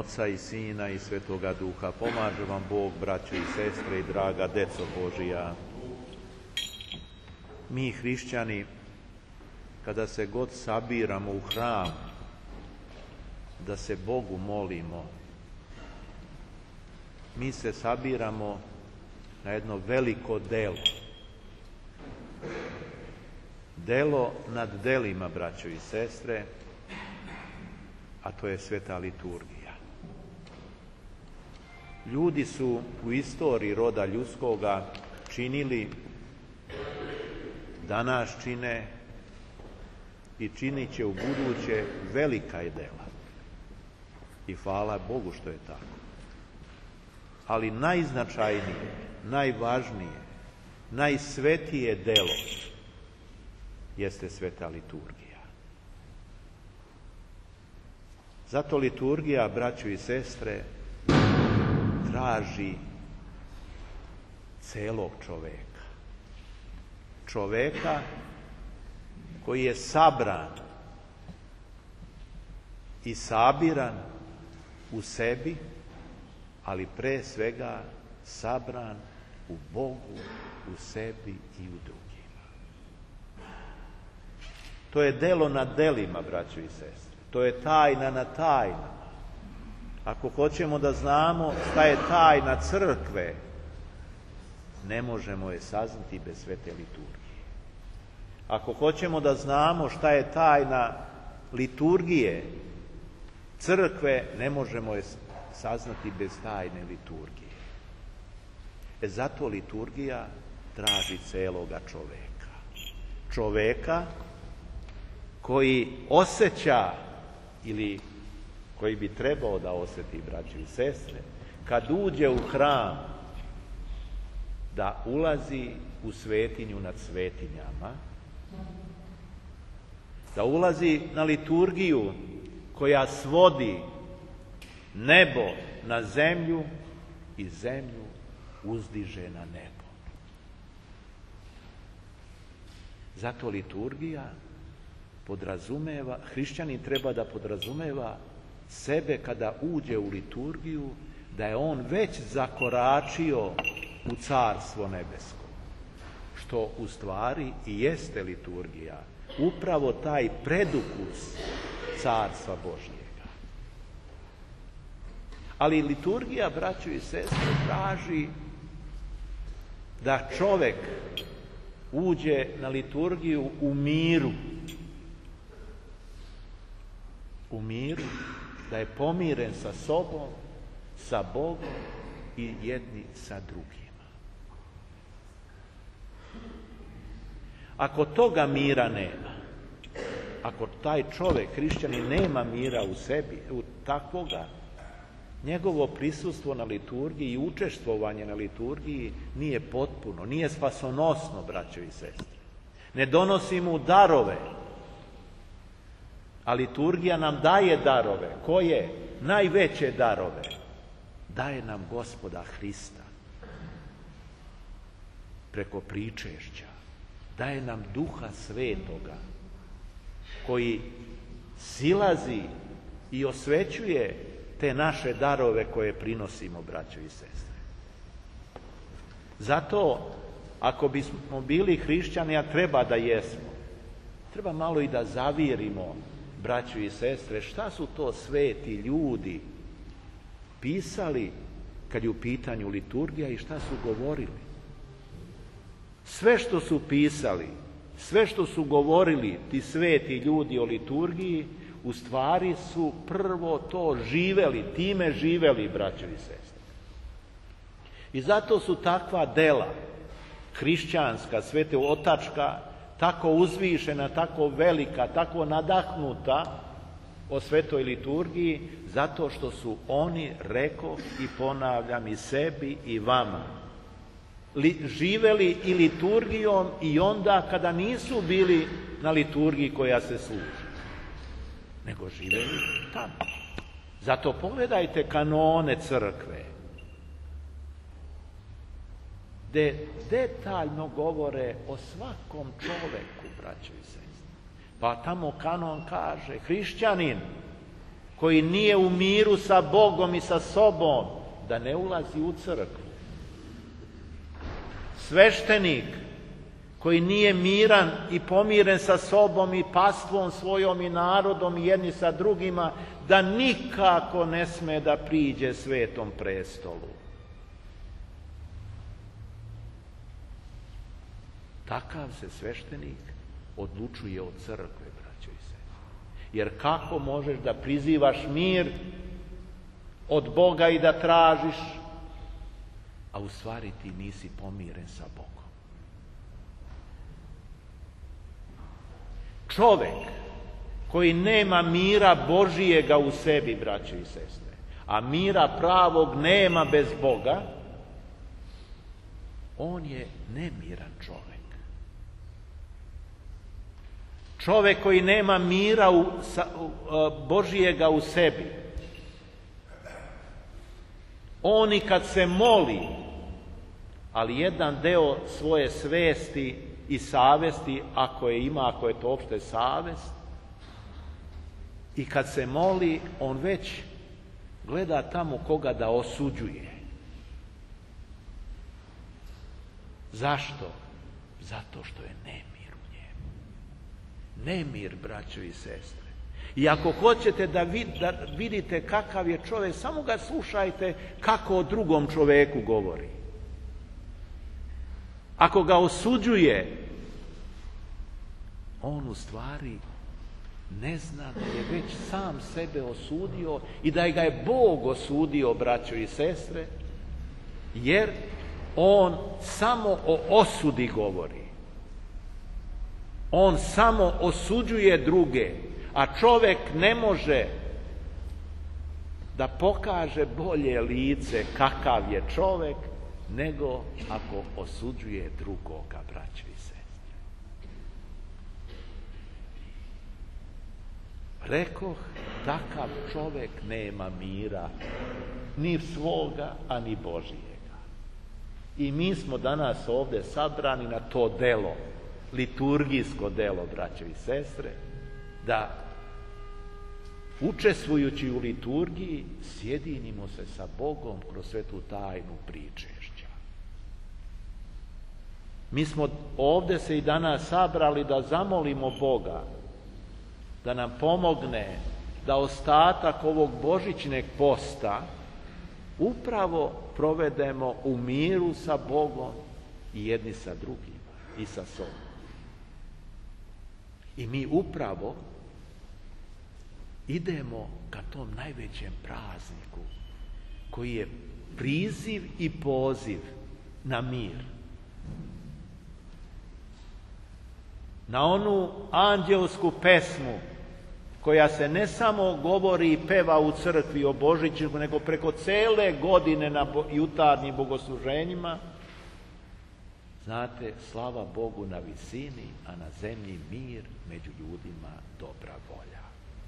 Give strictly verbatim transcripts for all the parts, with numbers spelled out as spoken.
Oca i Sina i Svetoga Duha. Pomaže vam Bog, braćo i sestre i draga deco Božija. Mi hrišćani, kada se god sabiramo u hram, da se Bogu molimo, mi se sabiramo na jedno veliko delo. Delo nad delima, braćo i sestre, a to je sveta liturgija. Ljudi su u istoriji roda ljudskoga činili, danas čine i činit će u buduće velika je dela. I hvala Bogu što je tako. Ali najznačajnije, najvažnije, najsvetije delo jeste sveta liturgija. Zato liturgija, braćo i sestre, traži celog čoveka. Čoveka koji je sabran i sabiran u sebi, ali pre svega sabran u Bogu, u sebi i u drugima. To je delo nad delima, braćo i sestre. To je tajna na tajnama. Ako hoćemo da znamo šta je tajna crkve, ne možemo je saznati bez svete liturgije. Ako hoćemo da znamo šta je tajna liturgije crkve, ne možemo je saznati bez tajne liturgije. E zato liturgija traži celoga čoveka. Čoveka koji osjeća ili koji bi trebao da osjeti, braći i sestre, kad uđe u hram, da ulazi u svetinju nad svetinjama, da ulazi na liturgiju koja svodi nebo na zemlju i zemlju uzdiže na nebo. Zato liturgija podrazumeva, hrišćanin treba da podrazumeva sebe kada uđe u liturgiju, da je on već zakoračio u carstvo nebesko, što u stvari i jeste liturgija, upravo taj predukus carstva Božjega. Ali liturgija, braćo i sestre, traži da čovek uđe na liturgiju u miru, u miru, da je pomiren sa sobom, sa Bogom i jedni sa drugima. Ako toga mira nema, ako taj čovek, hrišćanin, nema mira u sebi, u takvoga, njegovo prisustvo na liturgiji i učestvovanje na liturgiji nije potpuno, nije spasonosno, braćo i sestre. Ne donosi mu darove, a liturgija nam daje darove. Koje? Najveće darove. Daje nam Gospoda Hrista preko pričešća. Daje nam Duha Svetoga koji silazi i osvećuje te naše darove koje prinosimo, braćo i sestre. Zato, ako bismo bili hrišćani, a treba da jesmo, treba malo i da zavirimo, braćo i sestre, šta su to sveti ljudi pisali kad je u pitanju liturgija i šta su govorili. Sve što su pisali, sve što su govorili ti sveti ljudi o liturgiji, u stvari su prvo to živeli, time živeli, braćo i sestre. I zato su takva dela, hrišćanska, sveteotačka, tako uzvišena, tako velika, tako nadahnuta o svetoj liturgiji, zato što su oni, rekoh i ponavljam i sebi i vama, li, živeli i liturgijom i onda kada nisu bili na liturgiji koja se služi, nego živeli tamo. Zato pogledajte kanone crkve, gde detaljno govore o svakom čoveku, braćo i sestre. Pa tamo kanon kaže, hrišćanin koji nije u miru sa Bogom i sa sobom, da ne ulazi u crkvu. Sveštenik koji nije miran i pomiren sa sobom i pastvom svojom i narodom i jedni sa drugima, da nikako ne sme da priđe svetom prestolu. Takav se sveštenik odlučuje od crkve, braćo i sestre. Jer kako možeš da prizivaš mir od Boga i da tražiš, a u stvari ti nisi pomiren sa Bogom? Čovek koji nema mira Božijega u sebi, braćo i sestre, a mira pravog nema bez Boga, on je nemiran čovek. Čovek koji nema mira u, sa, u, Božijega u sebi, on i kad se moli, ali jedan deo svoje svesti i savesti, ako je ima, ako je to opšte savest, i kad se moli, on već gleda tamo koga da osuđuje. Zašto? Zato što je nemir u njemu. Nemir, braćo i sestre. I ako hoćete da, vid, da vidite kakav je čovjek, samo ga slušajte kako o drugom čoveku govori. Ako ga osuđuje, on u stvari ne zna da je već sam sebe osudio i da ga je Bog osudio, braćo i sestre, jer on samo o osudi govori. On samo osuđuje druge, a čovjek ne može da pokaže bolje lice kakav je čovjek nego ako osuđuje drugoga, braćo i sestre. Rekoh, takav čovjek nema mira, ni svoga, a ni Božijega. I mi smo danas ovdje sabrani na to delo, liturgijsko delo, braćo i sestre, da učestvujući u liturgiji sjedinimo se sa Bogom kroz svetu tajnu pričešća. Mi smo ovdje se i danas sabrali da zamolimo Boga da nam pomogne da ostatak ovog božićneg posta upravo provedemo u miru sa Bogom i jedni sa drugima i sa sobom. I mi upravo idemo ka tom najvećem prazniku koji je priziv i poziv na mir. Na onu anđelsku pesmu koja se ne samo govori i peva u crkvi o Božiću, nego preko cele godine na jutarnjim bogosluženjima. Znate, slava Bogu na visini, a na zemlji mir, među ljudima dobra volja.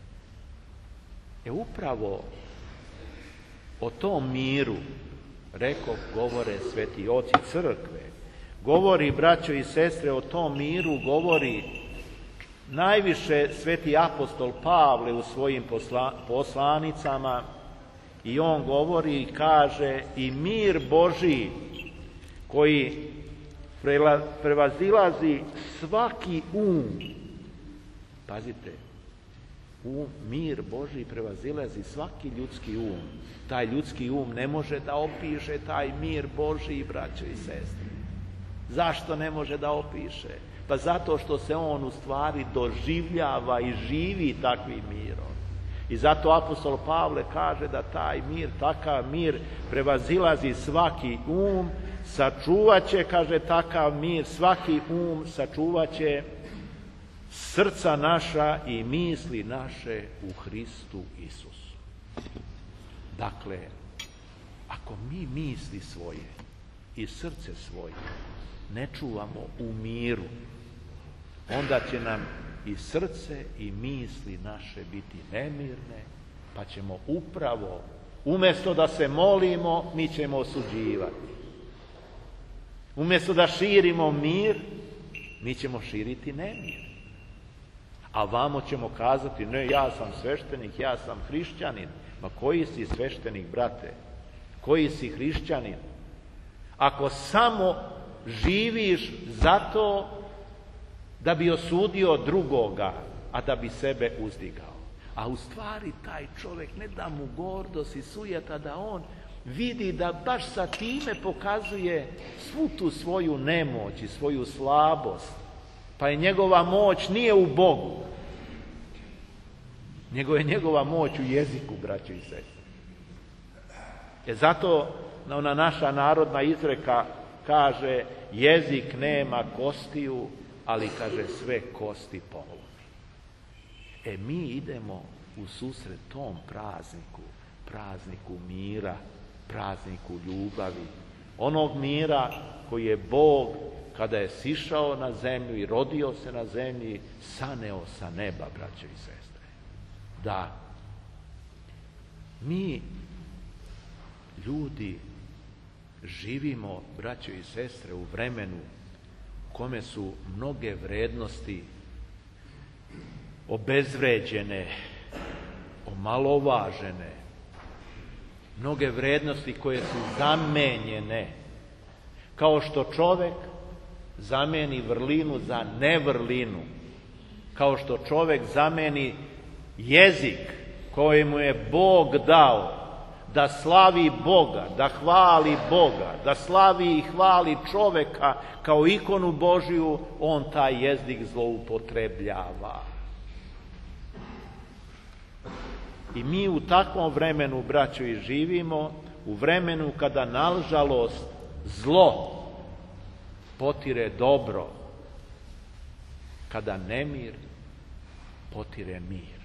E upravo o tom miru, rekoh, govore sveti oci crkve. Govori, braćo i sestre, o tom miru govori najviše sveti apostol Pavle u svojim posla, poslanicama, i on govori i kaže: i mir Božiji koji prevazilazi svaki um. Pazite, um, mir Božiji prevazilazi svaki ljudski um. Taj ljudski um ne može da opiše taj mir Božiji, braćo i sestre. Zašto ne može da opiše? Pa zato što se on u stvari doživljava i živi takvim mirom. I zato apostol Pavle kaže da taj mir, takav mir prevazilazi svaki um, sačuvaće, kaže, takav mir, svaki um sačuvaće srca naša i misli naše u Hristu Isusu. Dakle, ako mi misli svoje i srce svoje ne čuvamo u miru, onda će nam i srce i misli naše biti nemirne, pa ćemo upravo, umjesto da se molimo, mi ćemo osuđivati. Umjesto da širimo mir, mi ćemo širiti nemir. A vamo ćemo kazati, ne, ja sam sveštenik, ja sam hrišćanin. Ma koji si sveštenik, brate? Koji si hrišćanin? Ako samo živiš zato da bi osudio drugoga, a da bi sebe uzdigao. A u stvari taj čovjek ne da mu gordost i sujeta, da on vidi da baš sa time pokazuje svu tu svoju nemoć i svoju slabost. Pa je njegova moć nije u Bogu, nego je njegova moć u jeziku, braćo i sestre. E zato ona naša narodna izreka kaže, jezik nema kostiju, ali kaže sve kosti polomi. E mi idemo u susret tom prazniku, prazniku mira, prazniku ljubavi, onog mira koji je Bog, kada je sišao na zemlju i rodio se na zemlji, saneo sa neba, braćo i sestre. Da, mi, ljudi, živimo, braćo i sestre, u vremenu u kome su mnoge vrednosti obezvređene, omalovažene, mnoge vrednosti koje su zamenjene, kao što čovjek zameni vrlinu za nevrlinu, kao što čovjek zameni jezik koji mu je Bog dao da slavi Boga, da hvali Boga, da slavi i hvali čovjeka kao ikonu Božiju, on taj jezik zloupotrebljava. I mi u takvom vremenu, braćo, i živimo, u vremenu kada, nažalost, zlo potire dobro, kada nemir potire mir.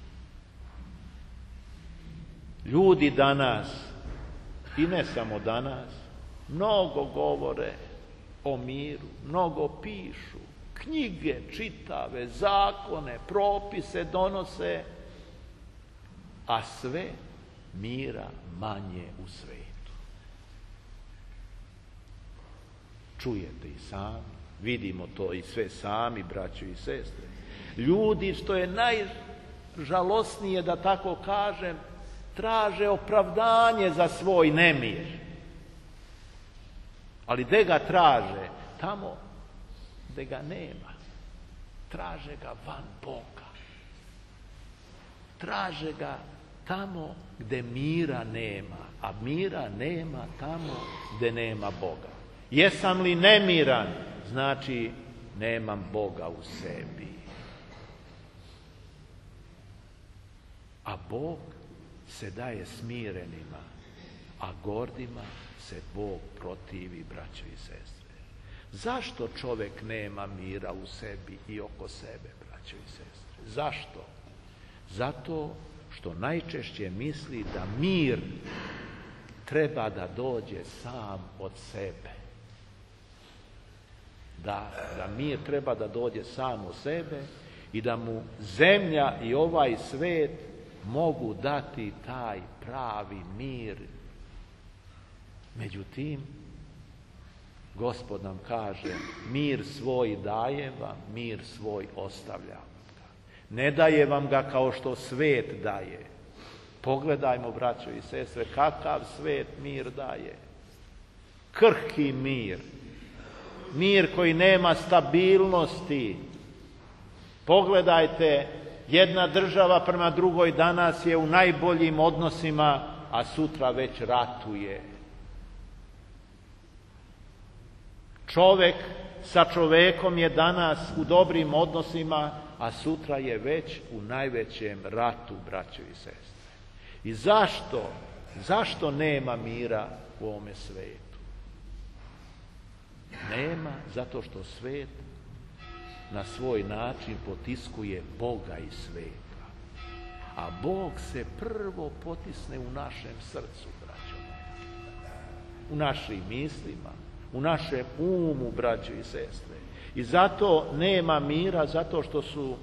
Ljudi danas, i ne samo danas, mnogo govore o miru, mnogo pišu, knjige čitave, zakone, propise donose, a sve mira manje u svetu. Čujete i sami, vidimo to i sve sami, braćo i sestre. Ljudi, što je najžalosnije, da tako kažem, traže opravdanje za svoj nemir. Ali gde ga traže? Tamo gde ga nema. Traže ga van Boga. Traže ga tamo gde mira nema, a mira nema tamo gde nema Boga. Jesam li nemiran? Znači nemam Boga u sebi. A Bog se daje smirenima, a gordima se Bog protivi, braćo i sestre. Zašto čovjek nema mira u sebi i oko sebe, braćo i sestre? Zašto? Zato što najčešće misli da mir treba da dođe sam od sebe. Da, da mir treba da dođe sam od sebe i da mu zemlja i ovaj svet mogu dati taj pravi mir. Međutim, Gospod nam kaže, mir svoj dajem vam, mir svoj ostavljam. Ne daje vam ga kao što svet daje. Pogledajmo, braćo i sestre, kakav svet mir daje. Krhki mir. Mir koji nema stabilnosti. Pogledajte, jedna država prema drugoj danas je u najboljim odnosima, a sutra već ratuje. Čovjek sa čovjekom je danas u dobrim odnosima, a sutra je već u najvećem ratu, braćo i sestre. I zašto? Zašto nema mira u ovome svetu? Nema, zato što svet na svoj način potiskuje Boga i sveta. A Bog se prvo potisne u našem srcu, braćo moja. U našim mislima, u našem umu, braćo i sestre. I zato nema mira, zato što su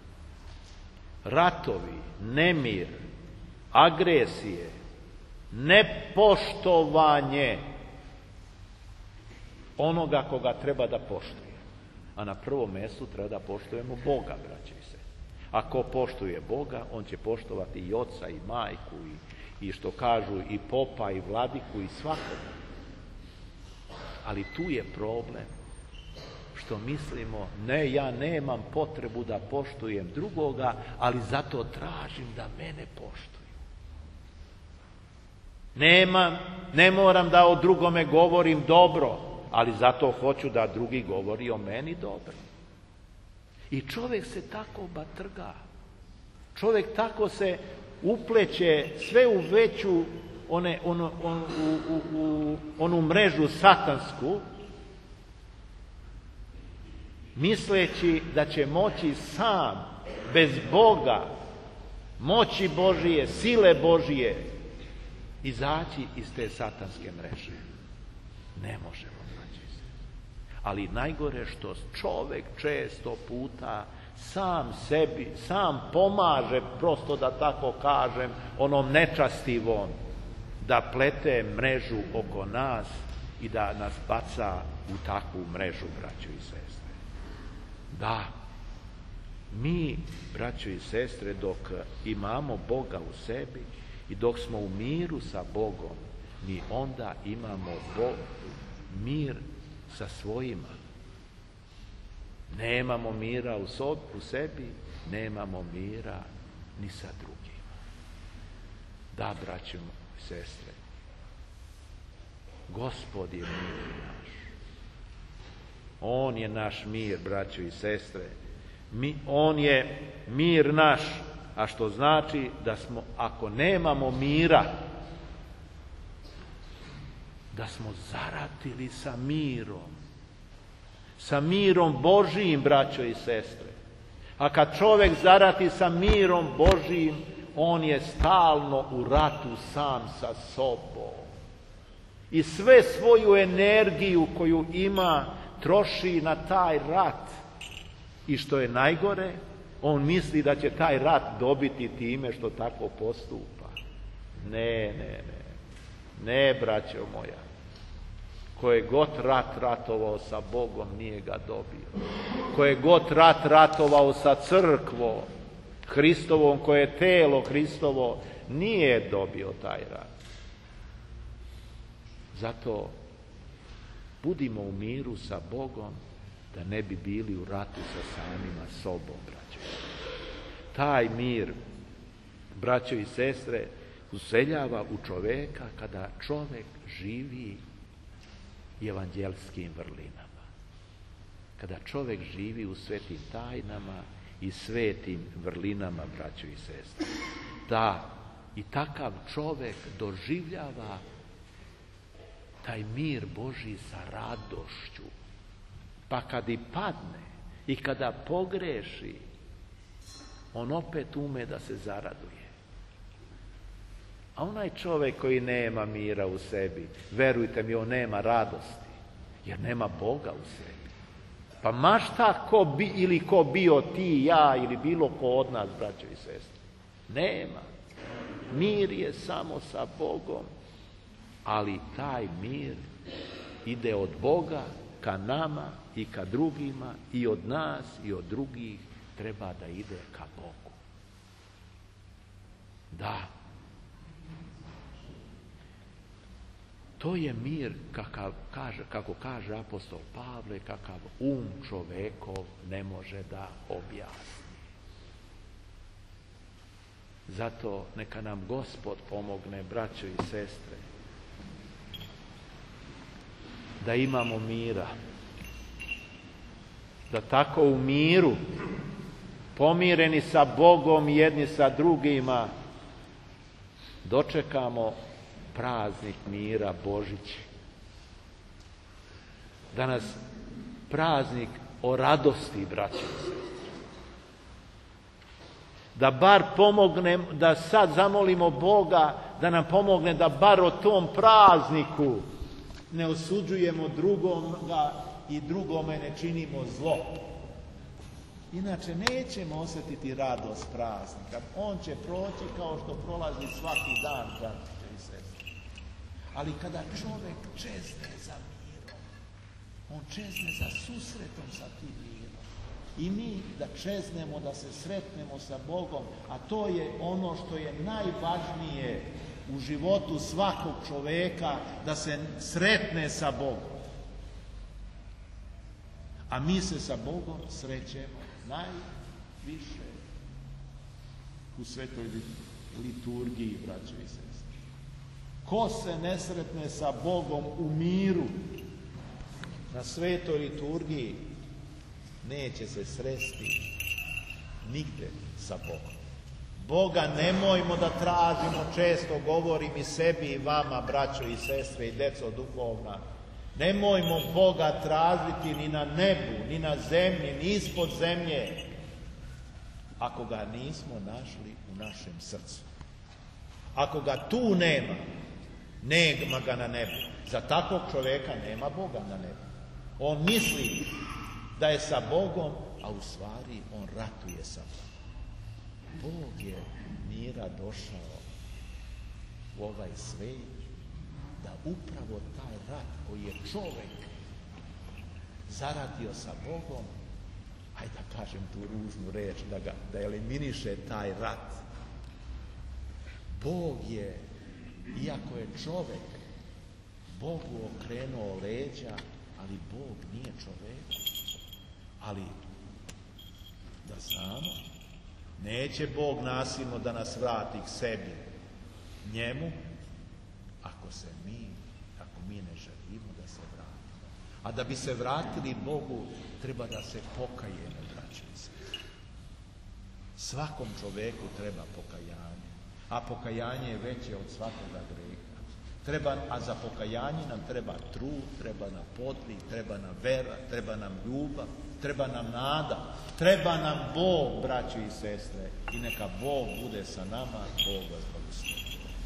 ratovi, nemir, agresije, nepoštovanje onoga koga treba da poštuje. A na prvom mjestu treba da poštujemo Boga, braće i sestre. Ako poštuje Boga, on će poštovati i oca i majku i, i što kažu i popa i vladiku i svakoga. Ali tu je problem što mislimo, ne, ja nemam potrebu da poštujem drugoga, ali zato tražim da mene poštuju. Nemam, ne moram da o drugome govorim dobro, ali zato hoću da drugi govori o meni dobro. I čovjek se tako batrga. Čovjek tako se upleće sve u veću one, ono, on, u, u, u onu mrežu satansku, misleći da će moći sam, bez Boga, moći Božije, sile Božije, izaći iz te satanske mreže. Ne možemo, znači se. Ali najgore što čovjek često puta sam sebi, sam pomaže, prosto da tako kažem, onom nečastivom, da plete mrežu oko nas i da nas baca u takvu mrežu, braćo i sestre. Da, mi, braćo i sestre, dok imamo Boga u sebi i dok smo u miru sa Bogom, mi onda imamo Bog, mir sa svojima. Nemamo mira u, sob, u sebi, nemamo mira ni sa drugima. Da, braćo i sestre, Gospod je mir naš. On je naš mir, braćo i sestre. Mi, on je mir naš, a što znači da smo, ako nemamo mira, da smo zaratili sa mirom. Sa mirom Božijim, braćo i sestre. A kad čovjek zarati sa mirom Božijim, on je stalno u ratu sam sa sobom. I sve svoju energiju koju ima troši na taj rat. I što je najgore, on misli da će taj rat dobiti time što tako postupa. Ne, ne, ne. Ne, braćo moja. Ko je god rat ratovao sa Bogom, nije ga dobio. Ko je god rat ratovao sa crkvom Hristovom, koje je telo Hristovo, nije dobio taj rat. Zato budimo u miru sa Bogom, da ne bi bili u ratu sa samima sobom, braćo. Taj mir, braćo i sestre, useljava u čoveka kada čovek živi evanđelskim vrlinama. Kada čovek živi u svetim tajnama i svetim vrlinama, braćo i sestre. Da, i takav čovek doživljava taj mir Božji sa radošću. Pa kad i padne i kada pogreši, on opet ume da se zaraduje. A onaj čovjek koji nema mira u sebi, verujte mi, on nema radosti, jer nema Boga u sebi. Pa mašta ko bi, ili ko bio ti, ja ili bilo ko od nas, braćo i sestre. Nema. Mir je samo sa Bogom, ali taj mir ide od Boga ka nama i ka drugima, i od nas i od drugih treba da ide ka Bogu. Da. To je mir kakav kaže, kako kaže apostol Pavle, kakav um čovekov ne može da objasni. Zato neka nam Gospod pomogne, braćo i sestre, da imamo mira, da tako u miru, pomireni sa Bogom i jedni sa drugima, dočekamo praznik mira, Božić. Danas praznik o radosti, braćo i sestre. Da bar pomognem, da sad zamolimo Boga da nam pomogne da bar o tom prazniku ne osuđujemo drugoga i drugome ne činimo zlo. Inače nećemo osjetiti radost praznika. On će proći kao što prolazi svaki dan, braćo i sestre. Ali kada čovjek čezne za mirom, on čezne za susretom sa tim mirom. i mi da čeznemo, da se sretnemo sa Bogom, a to je ono što je najvažnije u životu svakog čoveka, da se sretne sa Bogom. A mi se sa Bogom srećemo najviše u svetoj liturgiji, braćo i sestre. Ko se ne sretne sa Bogom u miru na svetoj liturgiji, neće se sresti nigde sa Bogom. Boga nemojmo da tražimo, često govorim i sebi i vama, braćo i sestre i deco duhovna, nemojmo Boga tražiti ni na nebu, ni na zemlji, ni ispod zemlje, ako ga nismo našli u našem srcu. Ako ga tu nema, nema ga na nebu. Za takvog čoveka nema Boga na nebu. On misli da je sa Bogom, a u stvari on ratuje sa Bogom. Bog je mira došao u ovaj svet da upravo taj rat koji je čovek zaradio sa Bogom, ajde da kažem tu ružnu reč, da, ga, da eliminiše taj rat. Bog je, iako je čovek, Bogu okrenuo leđa, ali Bog nije čovek. Ali, da znamo, neće Bog nasilno da nas vrati k sebi, njemu, ako se mi, ako mi ne želimo da se vratimo. A da bi se vratili Bogu, treba da se pokajemo, braćo i sestre. Svakom čoveku treba pokajanje, a pokajanje je veće od svakoga greha. Treba, a za pokajanje nam treba trud, treba nam podvig, treba nam vera, treba nam ljubav, treba nam nada, treba nam Bog, braćo i sestre, i neka Bog bude sa nama, Bog vas blagoslovi.